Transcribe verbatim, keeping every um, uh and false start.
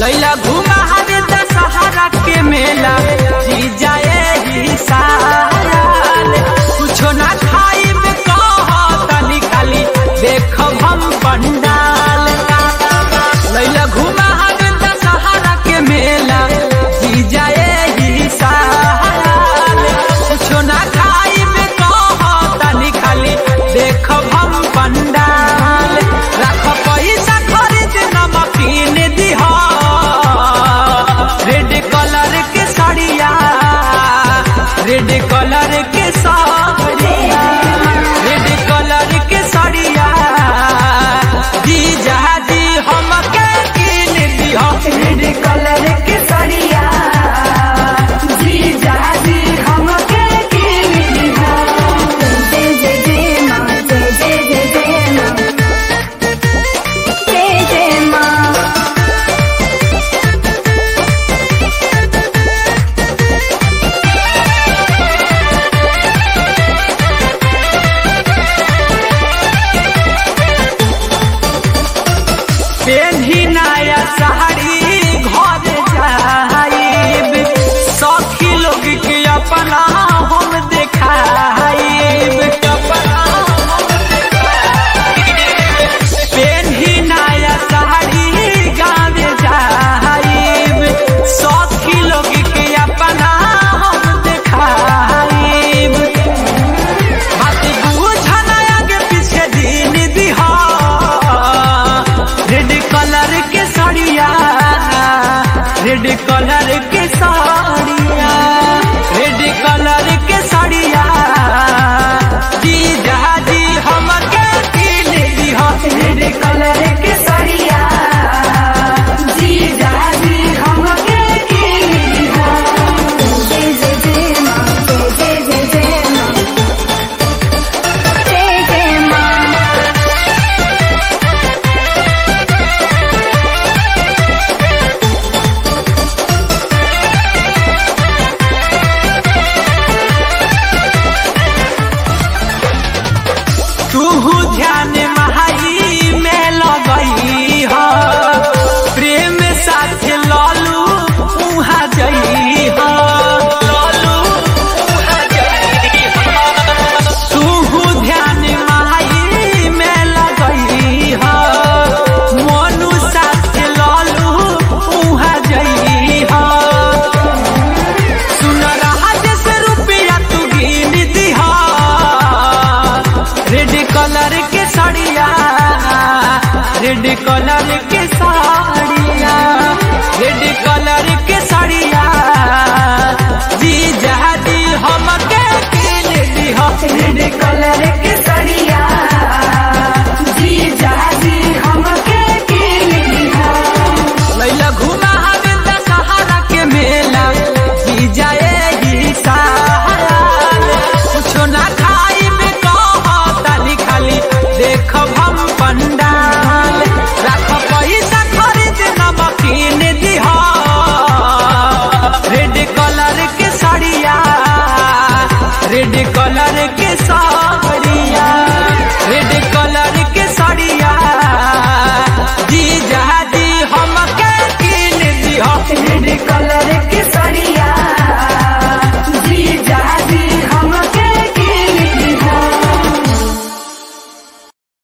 लैला घुमा हरे दशहरा के मेला जी जाए ही साल कुछो ना खाई में कह तनी खाली देखब हम पंडाल लैला घुमा हरे दशहरा के मेला जी जाए ही साल कुछो ना खाई में कह तनी खाली देखब हम पंडाल रख पैसा खरीद नमकीन दिहा रेड कलर के साड़िया रेड कलर के साड़िया रेड कलर के साड़िया दी जहाजी हमके कीन दिहा रेड कलर के साड़िया जी जहाजी हमके कीन दिहा। जय जय जय माँ, जय जय जय जय माँ, जय जय माँ। पेन्ही नया साड़ी घर जाइब सखी लोग के अपना हम देखाइब पेन्ही नया साड़ी गाँव जाइब सखी लोग के अपना हम देखाइब बात बुझना आगे पीछे दिन दिहा रेड कलर के साड़िया रेड कलर के